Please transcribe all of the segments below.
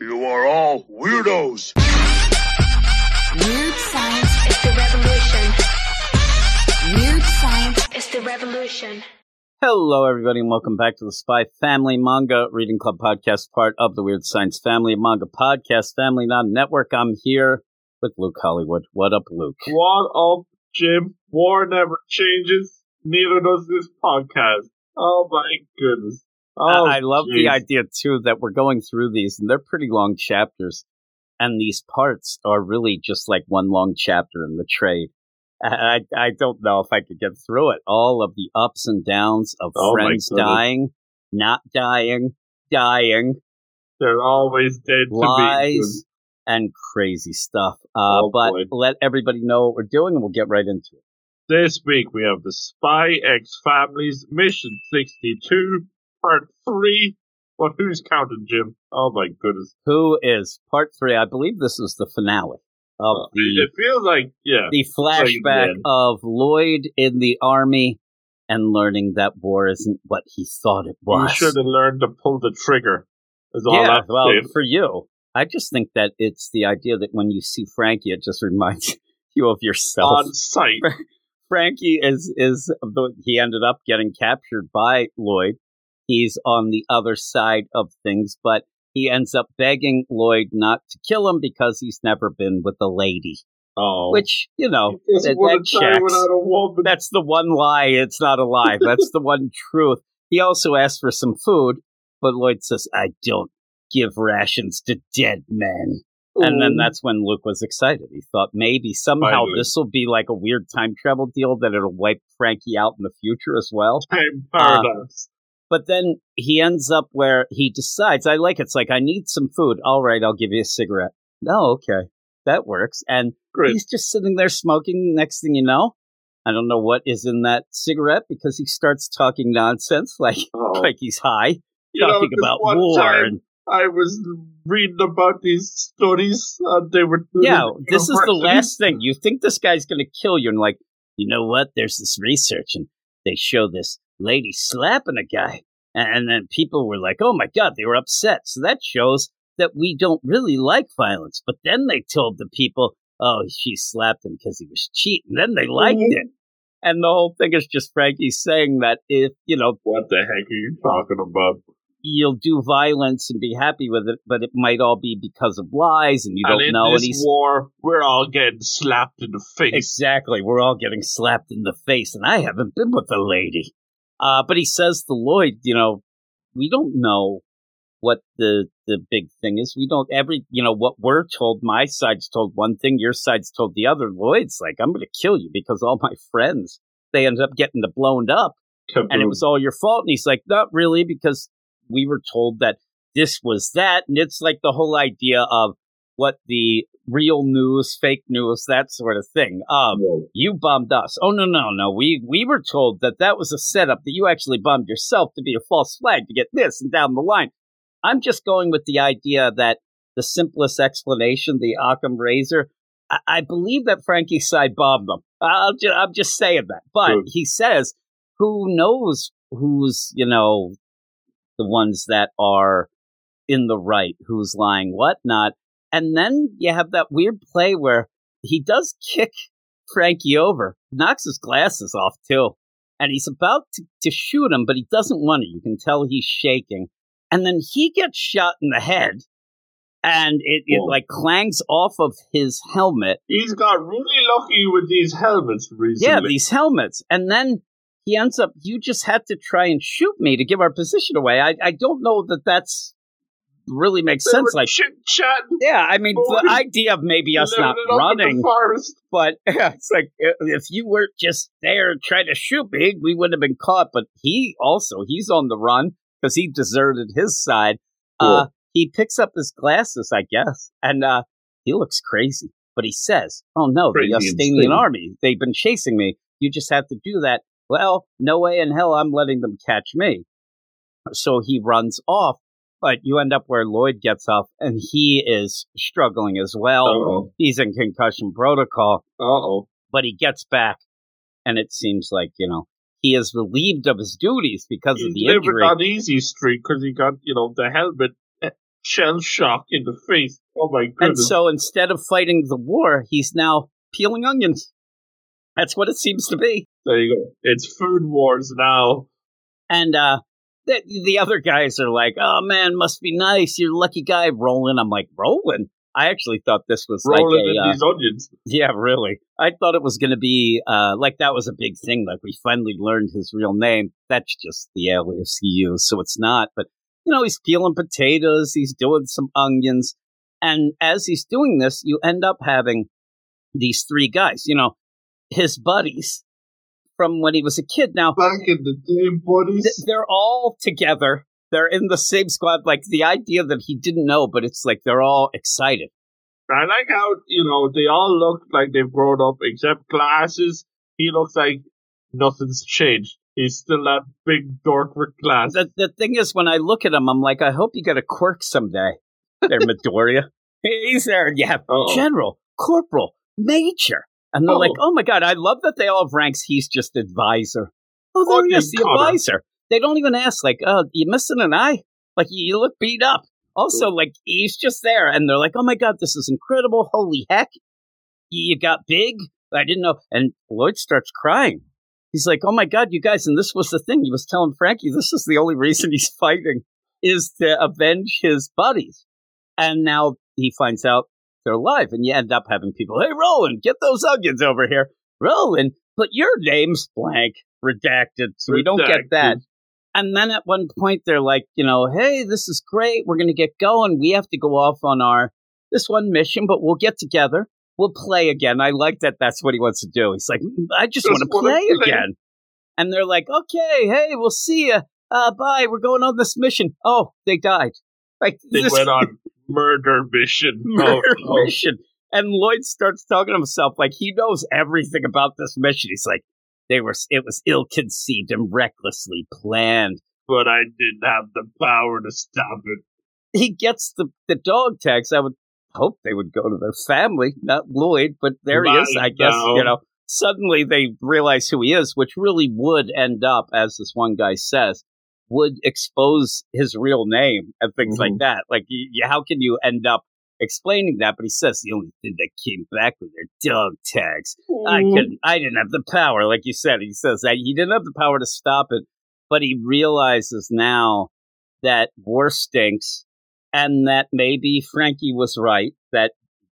You are all weirdos. Weird science is the revolution. Weird science is the revolution. Hello, everybody, and welcome back to the Spy Family Manga Reading Club podcast, part of the Weird Science Family of Manga Podcast Family Non-Network. I'm here with Luke Hollywood. What up, Luke? What up, Jim? War never changes. Neither does this podcast. Oh, my goodness. Oh, I love the idea, too, that we're going through these, and they're pretty long chapters, and these parts are really just like one long chapter in the trade. I don't know if I could get through it. All of the ups and downs of friends dying, not dying, dying. They're always dead to lies, and crazy stuff. But let everybody know what we're doing, and we'll get right into it. This week we have the Spy X Family's Mission 62, Part 3. But who's counting, Jim? Oh my goodness. Who is Part 3? I believe this is the finale of it feels like, the flashback of Lloyd in the army and learning that war isn't what he thought it was. You should have learned to pull the trigger. For you. I just think that it's the idea that when you see Frankie, it just reminds you of yourself. On sight. Frankie he ended up getting captured by Lloyd. He's on the other side of things, but he ends up begging Lloyd not to kill him because he's never been with a lady. Oh. Which, that checks. That's the one lie. It's not a lie. That's the one truth. He also asked for some food, but Lloyd says, I don't give rations to dead men. And then that's when Luke was excited. He thought maybe somehow this will be like a weird time travel deal that it'll wipe Frankie out in the future as well. Time paradox. But then he ends up where he decides, it's like, I need some food. All right, I'll give you a cigarette. No, okay, that works. And he's just sitting there smoking. Next thing you know, I don't know what is in that cigarette because he starts talking nonsense like he's high, talking about war. I was reading about these studies. They were this is the last thing. You think this guy's going to kill you, and like, you know what? There's this research, and they show this lady slapping a guy, and then people were like, oh my god, they were upset. So that shows that we don't really like violence. But then they told the people, oh, she slapped him because he was cheating. Then they liked it. And the whole thing is just Frankie saying that if, what the heck are you talking about? You'll do violence and be happy with it, but it might all be because of lies, and you don't know. And in this war, we're all getting slapped in the face. Exactly, we're all getting slapped in the face, and I haven't been with a lady. But he says to Lloyd, we don't know what the big thing is. We don't what we're told. My side's told one thing, your side's told the other. Lloyd's like, I'm going to kill you because all my friends, they ended up getting blown up, and it was all your fault. And he's like, not really, because we were told that this was that. And it's like the whole idea of what the real news, fake news, that sort of thing. You bombed us. Oh, no. We were told that was a setup, that you actually bombed yourself to be a false flag to get this and down the line. I'm just going with the idea that the simplest explanation, the Occam razor, I believe that Frankie's side bombed them. I'm just saying that. But he says, who knows who's, the ones that are in the right, who's lying, whatnot. And then you have that weird play where he does kick Frankie over, knocks his glasses off too. And he's about to shoot him, but he doesn't want to. You can tell he's shaking. And then he gets shot in the head, and it clangs off of his helmet. He's got really lucky with these helmets recently. Yeah, these helmets. And then he ends up, you just had to try and shoot me to give our position away. I don't know that's really makes sense. Like, chit-chatting. Yeah, I mean, the idea of maybe us not running, but it's like, if you were just there trying to shoot me, we would have been caught. But he's on the run because he deserted his side. He picks up his glasses, I guess, and he looks crazy. But he says, oh no, the Estonian army, they've been chasing me. You just have to do that. Well, no way in hell I'm letting them catch me. So he runs off, but you end up where Lloyd gets off, and he is struggling as well. Uh-oh. He's in concussion protocol. Uh-oh. But he gets back, and it seems like, he is relieved of his duties because of the injury. He lived on Easy Street because he got, the helmet shell shock in the face. Oh my And goodness. so instead of fighting the war, he's now peeling onions. That's what it seems to be. There you go. It's food wars now. And the other guys are like, oh man, must be nice. You're a lucky guy, Roland. I'm like, Roland? I actually thought this was Rolling like in these onions. yeah, really. I thought it was going to be like that was a big thing. Like we finally learned his real name. That's just the alias he used. So it's not. But, he's peeling potatoes. He's doing some onions. And as he's doing this, you end up having these three guys, his buddies from when he was a kid. Now, Back in the day, buddies. they're all together. They're in the same squad. Like the idea that he didn't know, but it's like they're all excited. I like how, they all look like they've grown up, except glasses. He looks like nothing's changed. He's still that big dork with glasses. The thing is, when I look at him, I'm like, I hope you get a quirk someday. There, Midoriya. He's there, and you have General, Corporal, Major. And they're like, oh my God, I love that they all have ranks. He's just advisor. Oh, there he is, the advisor. They don't even ask, like, oh, you missing an eye? Like, you look beat up. Also, like, he's just there. And they're like, oh my God, this is incredible. Holy heck. You got big? I didn't know. And Lloyd starts crying. He's like, oh my God, you guys. And this was the thing. He was telling Frankie, this is the only reason he's fighting is to avenge his buddies. And now he finds out they're alive. And you end up having people, hey, Roland, get those onions over here. Roland, but your name's blank, redacted. So we don't get that. And then at one point, they're like, hey, this is great. We're going to get going. We have to go off on this one mission, but we'll get together. We'll play again. I like that that's what he wants to do. He's like, I just want to play again. And they're like, okay, hey, we'll see you. Bye. We're going on this mission. Oh, they died. Like they went on murder mission. Mission. And Lloyd starts talking to himself like he knows everything about this mission. He's like, it was ill-conceived and recklessly planned. But I didn't have the power to stop it. He gets the dog tags. I would hope they would go to their family, not Lloyd, but there he is, I guess, Suddenly they realize who he is, which really would end up, as this one guy says, would expose his real name and things like that. Like, how can you end up explaining that? But he says the only thing that came back with their dog tags. I didn't have the power, like you said. He says that he didn't have the power to stop it, but he realizes now that war stinks and that maybe Frankie was right. That,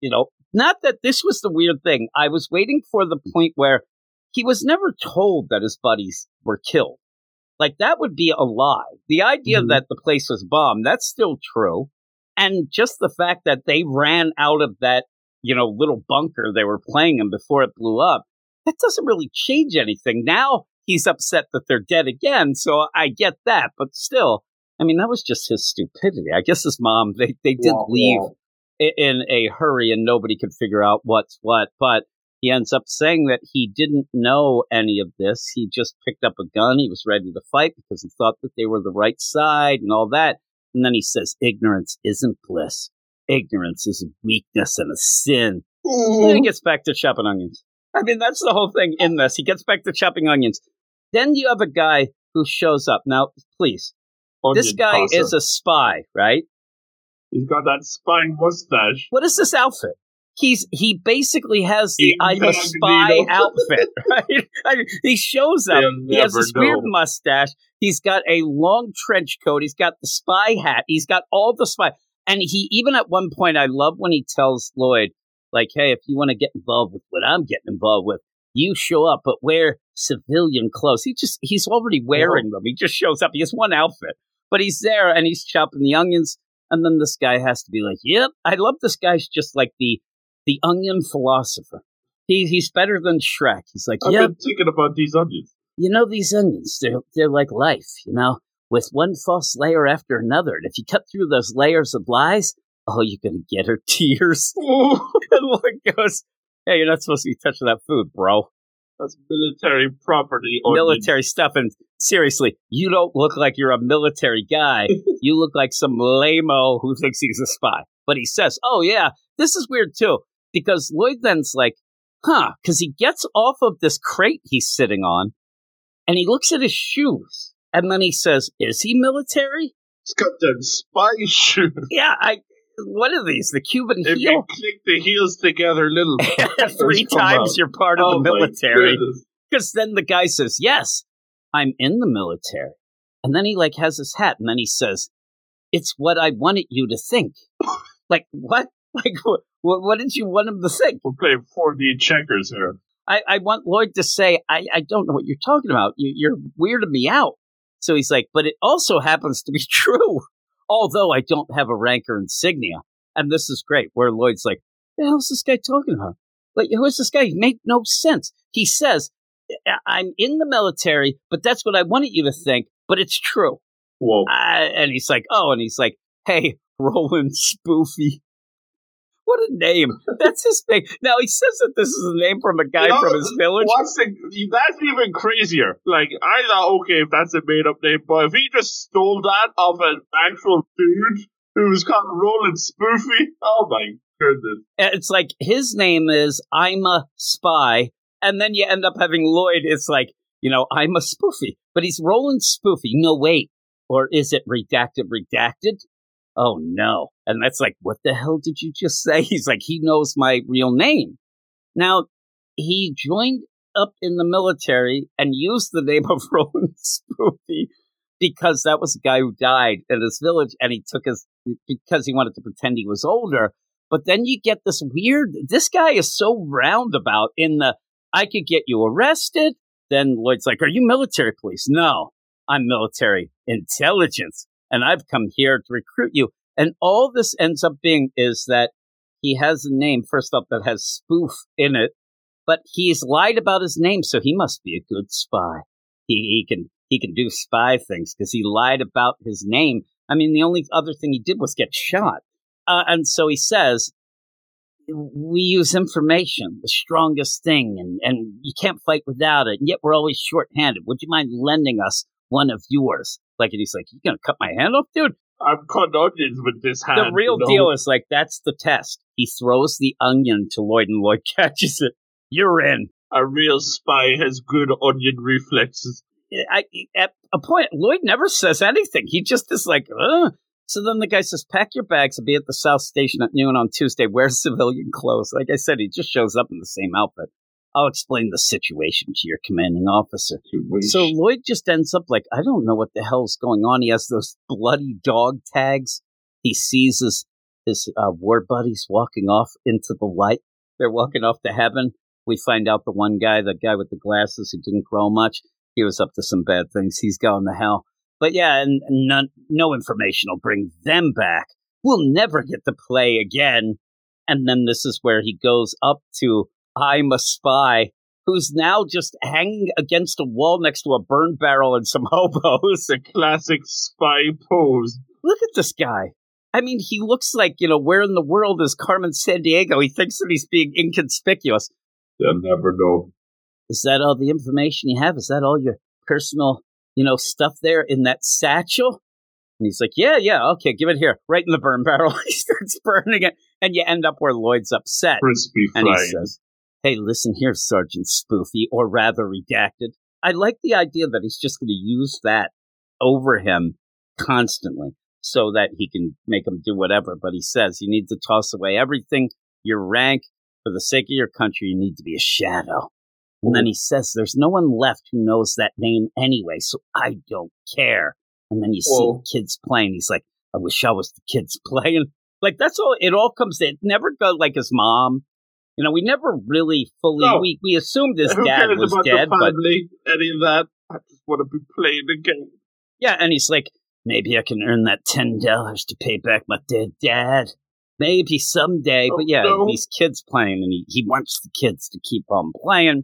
not that this was the weird thing. I was waiting for the point where he was never told that his buddies were killed. Like, that would be a lie. The idea that the place was bombed, that's still true. And just the fact that they ran out of that, little bunker they were playing in before it blew up, that doesn't really change anything. Now he's upset that they're dead again, so I get that. But still, I mean, that was just his stupidity. I guess his mom, they did leave in a hurry and nobody could figure out what's what. But he ends up saying that he didn't know any of this. He just picked up a gun. He was ready to fight because he thought that they were the right side and all that. And then he says, ignorance isn't bliss. Ignorance is a weakness and a sin. And then he gets back to chopping onions. I mean, that's the whole thing in this. He gets back to chopping onions. Then you have a guy who shows up. Now, please, this guy is a spy, right? He's got that spy mustache. What is this outfit? He basically has the I'm a spy outfit, right? He shows up. He has this weird mustache. He's got a long trench coat. He's got the spy hat. He's got all the spy. And he, even at one point, I love when he tells Lloyd, like, hey, if you want to get involved with what I'm getting involved with, you show up, but wear civilian clothes. He's already wearing them. He just shows up. He has one outfit, but he's there and he's chopping the onions. And then this guy has to be like, yep, I love this guy's just like the onion philosopher. He's better than Shrek. He's like, I've been thinking about these onions. These onions, they're like life, with one false layer after another. And if you cut through those layers of lies, oh, you're going to get her tears. And Lloyd goes, hey, you're not supposed to be touching that food, bro. That's military property. Military stuff. And seriously, you don't look like you're a military guy. You look like some lame-o who thinks he's a spy. But he says, oh, yeah, this is weird, too. Because Lloyd then's like, because he gets off of this crate he's sitting on, and he looks at his shoes. And then he says, is he military? It's got them spy shoes. Yeah, what are these? The Cuban If you heel? click the heels together, little 3 times you're part of the military. Because then the guy says, yes, I'm in the military. And then he has his hat, and then he says, it's what I wanted you to think. Like, what? Like, what did you want him to think? We're playing 4D checkers here. I want Lloyd to say, I don't know what you're talking about. You're weirding me out. So he's like, but it also happens to be true, although I don't have a rank or insignia. And this is great, where Lloyd's like, the hell's this guy talking about? Like, who is this guy? He made no sense. He says, I'm in the military, but that's what I wanted you to think, but it's true. Whoa. And he's like, hey, Roland Spoofy. What a name. That's his name. Now, he says that this is a name from a guy from his village. That's even crazier. Like, I thought, okay, if that's a made-up name, but if he just stole that off an actual dude who was called Roland Spoofy, oh my goodness. It's like, his name is I'm a Spy, and then you end up having Lloyd, it's like, I'm a Spoofy. But he's Roland Spoofy. No, wait. Or is it redacted? Oh, no. And that's like, what the hell did you just say? He's like, he knows my real name. Now, he joined up in the military and used the name of Roland Spoofy because that was a guy who died in his village, and he took because he wanted to pretend he was older. But then you get this guy is so roundabout I could get you arrested. Then Lloyd's like, are you military police? No, I'm military intelligence. And I've come here to recruit you. And all this ends up being is that he has a name, first up, that has spoof in it, but he's lied about his name, so he must be a good spy. He can do spy things because he lied about his name. I mean, the only other thing he did was get shot. And so he says, we use information, the strongest thing, and you can't fight without it, and yet we're always short-handed. Would you mind lending us one of yours? And he's like, you gonna cut my hand off, dude? I'm cutting onions with this hand. The real deal is that's the test. He throws the onion to Lloyd, and Lloyd catches it. You're in. A real spy has good onion reflexes. At a point, Lloyd never says anything. He just is like, ugh. So then the guy says, pack your bags and be at the South Station at noon on Tuesday. Wear civilian clothes. Like I said, he just shows up in the same outfit. I'll explain the situation to your commanding officer. So Lloyd just ends up like, I don't know what the hell's going on. He has those bloody dog tags. He sees his war buddies walking off into the light. They're walking off to heaven. We find out the guy with the glasses who didn't grow much, he was up to some bad things. He's going to hell. But yeah, and no information will bring them back. We'll never get to play again. And then this is where he goes up to I'm a Spy, who's now just hanging against a wall next to a burn barrel and some hobos. The classic spy pose. Look at this guy. I mean, he looks like, where in the world is Carmen Sandiego? He thinks that he's being inconspicuous. They'll never know. Is that all the information you have? Is that all your personal, stuff there in that satchel? And he's like, yeah, okay, give it here. Right in the burn barrel. He starts burning it. And you end up where Lloyd's upset. Crispy frying. And he says, hey, listen here, Sergeant Spoofy, or rather redacted. I like the idea that he's just going to use that over him constantly so that he can make him do whatever. But he says you need to toss away everything, your rank, for the sake of your country, you need to be a shadow. And then he says there's no one left who knows that name anyway, so I don't care. And then you see the kids playing. He's like, I wish I was the kids playing. Like, that's all. It all comes in. It never got like his mom. We never really fully. No. We assumed his dad was dead, but any of that. I just want to be playing the game. Yeah, and he's like, maybe I can earn that $10 to pay back my dead dad. Maybe someday. But yeah, these kids playing, and he wants the kids to keep on playing.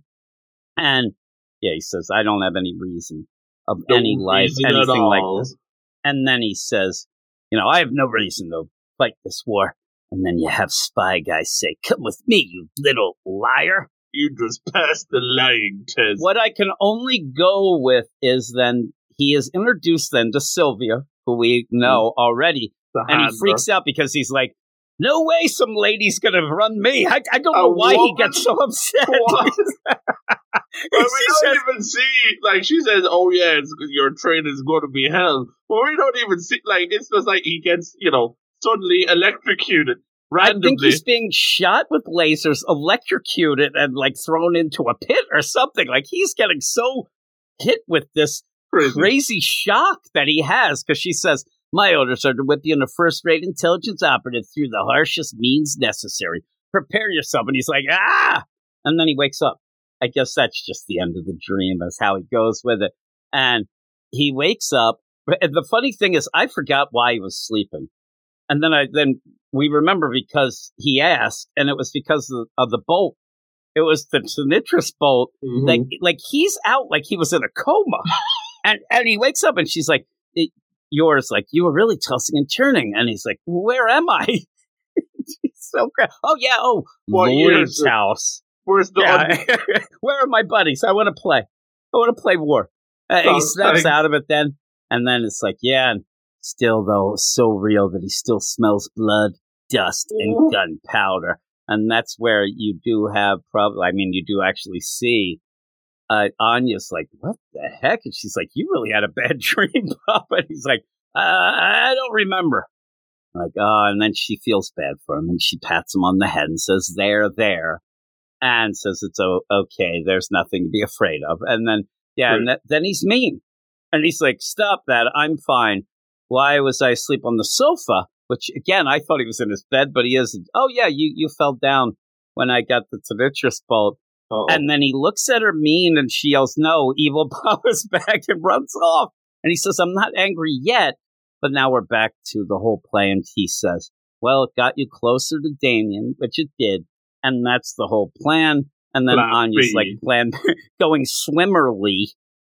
And yeah, he says, I don't have any reason of any life, anything like this. And then he says, I have no reason to fight this war. And then you have spy guys say, come with me, you little liar. You just passed the lying test. What I can only go with is then he is introduced then to Sylvia, who we know already. And he freaks out because he's like, no way some lady's going to run me. I don't know why he gets so upset. But we She don't says- even see, like, she says, oh yeah, your train is going to be hell. But we don't even see, like, it's just like he gets, suddenly electrocuted I think randomly. he's being shot with lasers, electrocuted, and like thrown into a pit or something. Like he's getting so hit with this crazy shock that he has, because she says, my orders are to whip you in a first-rate intelligence operative through the harshest means necessary. Prepare yourself. And he's like, ah! And then he wakes up. I guess that's just the end of the dream. That's how he goes with it. And he wakes up. And the funny thing is, I forgot why he was sleeping. And then we remember because he asked, and it was because of the bolt. It was the nitrous bolt. Mhm. Like he's out, like he was in a coma. and he wakes up, and she's like, yours, like, you were really tossing and turning. And he's like, where am I? He's so great. Oh, yeah. Oh, What year Lloyd's is it? house. Where's the Yeah. Where are my buddies? I want to play. I want to play war. He Oh, snaps thanks. out of it then. And then it's like, yeah, and still, though, so real that he still smells blood, dust, and gunpowder. And that's where you do have you do actually see Anya's like, what the heck? And she's like, you really had a bad dream, Bob. And he's like, I don't remember. Like, and then she feels bad for him, and she pats him on the head and says, there, and says it's okay, there's nothing to be afraid of. And then, and then he's mean. And he's like, stop that, I'm fine. Why was I asleep on the sofa? Which, again, I thought he was in his bed, but he isn't. Oh, yeah, you fell down when I got the nitrous bolt. Uh-oh. And then he looks at her mean, and she yells, no, evil Papa's back, and runs off. And he says, I'm not angry yet. But now we're back to the whole plan. He says, well, it got you closer to Damien, which it did. And that's the whole plan. And then Plan Anya's B. like, plan going swimmerly.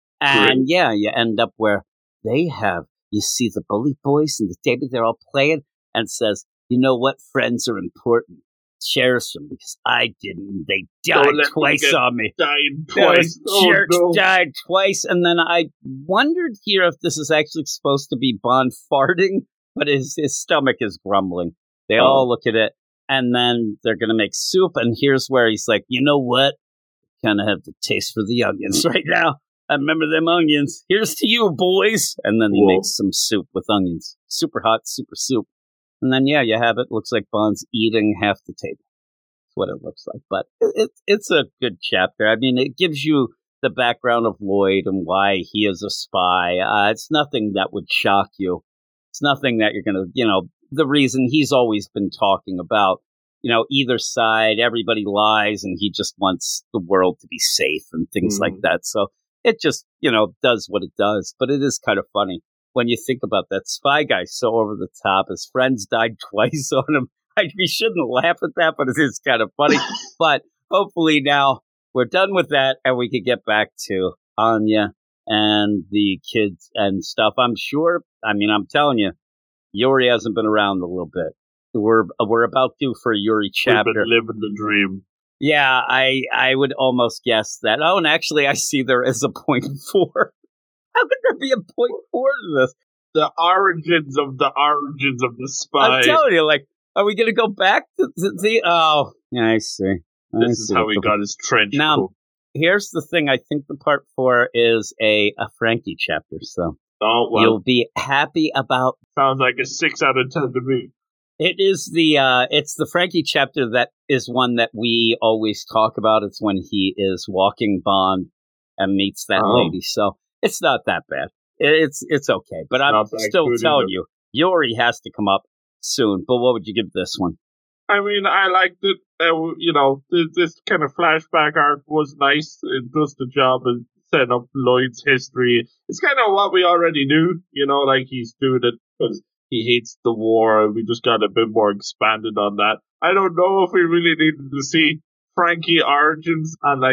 And you end up where they have, you see the bully boys and the David, they're all playing, and says, you know what? Friends are important. Cherish them, because I didn't. They died Don't let them twice get on me. Died twice. Those jerks no. died twice. And then I wondered here if this is actually supposed to be Bond farting, but his stomach is grumbling. They all look at it, and then they're going to make soup. And here's where he's like, you know what? Kind of have the taste for the onions right now. I remember them onions. Here's to you, boys. And then he makes some soup with onions. Super hot, super soup. And then, you have it. Looks like Bond's eating half the table. That's what it looks like. But it's a good chapter. I mean, it gives you the background of Lloyd and why he is a spy. It's nothing that would shock you. It's nothing that you're going to, the reason he's always been talking about, either side, everybody lies, and he just wants the world to be safe and things like that. So it just, does what it does. But it is kind of funny when you think about that spy guy so over the top. His friends died twice on him. We shouldn't laugh at that, but it is kind of funny. But hopefully now we're done with that, and we can get back to Anya and the kids and stuff. I'm sure, I'm telling you, Yuri hasn't been around a little bit. We're about due for a Yuri chapter. We've been living the dream. Yeah, I would almost guess that. Oh, and actually, I see there is a 0.4. How could there be a 0.4 to this? The origins of the spy. I'm telling you, like, are we going to go back to the... Oh, yeah, I see. This is how he got his trench Now, coat. here's the thing. I think the part 4 is a Frankie chapter, so Oh, well, you'll be happy about... sounds like a 6 out of 10 to me. It is it's the Frankie chapter that is one that we always talk about. It's when he is walking Bond and meets that lady. So it's not that bad. It's okay. But I'm still telling you, Yuri has to come up soon. But what would you give this one? I mean, I liked it. This kind of flashback arc was nice. It does the job of setting up Lloyd's history. It's kind of what we already knew, like he's doing it because he hates the war. We just got a bit more expanded on that. I don't know if we really needed to see Frankie origins and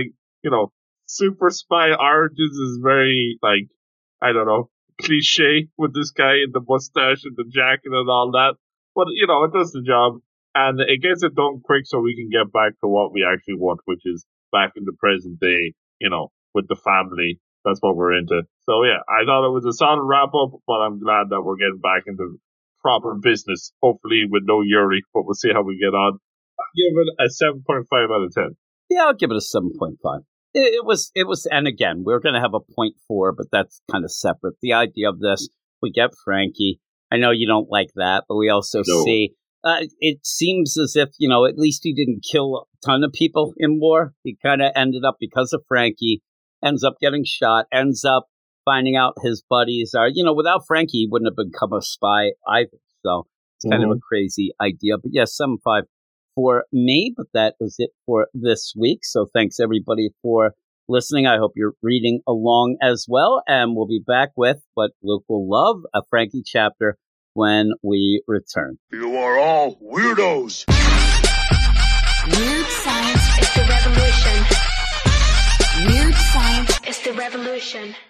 super spy origins is very I don't know, cliche with this guy and the mustache and the jacket and all that. But it does the job. And it gets it done quick so we can get back to what we actually want, which is back in the present day, with the family. That's what we're into. So yeah, I thought it was a solid wrap up, but I'm glad that we're getting back into proper business. Hopefully with no Yuri, but we'll see how we get on. I'll give it a 7.5 out of 10. Yeah, I'll give it a 7.5. it was, and again, we're going to have a point 4, but that's kind of separate. The idea of this, we get Frankie. I know you don't like that, but we also see, it seems as if, at least he didn't kill a ton of people in war. He kind of ended up, because of Frankie, ends up getting shot, ends up finding out his buddies are, without Frankie, he wouldn't have become a spy either. So it's kind of a crazy idea. But yes, 7-5 for me, but that is it for this week. So thanks everybody for listening. I hope you're reading along as well. And we'll be back with what Luke will love, a Frankie chapter, when we return. You are all weirdos. Weird science is the revolution. Weird science is the revolution.